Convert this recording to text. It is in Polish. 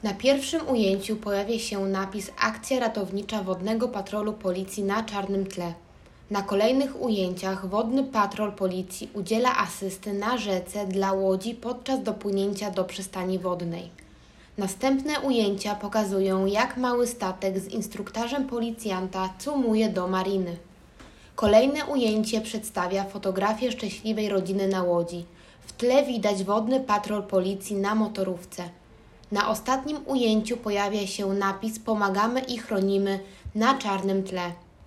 Na pierwszym ujęciu pojawia się napis Akcja ratownicza Wodnego Patrolu Policji na czarnym tle. Na kolejnych ujęciach Wodny Patrol Policji udziela asysty na rzece dla łodzi podczas dopłynięcia do przystani wodnej. Następne ujęcia pokazują, jak mały statek z instruktarzem policjanta cumuje do mariny. Kolejne ujęcie przedstawia fotografię szczęśliwej rodziny na łodzi. W tle widać Wodny Patrol Policji na motorówce. Na ostatnim ujęciu pojawia się napis Pomagamy i chronimy na czarnym tle.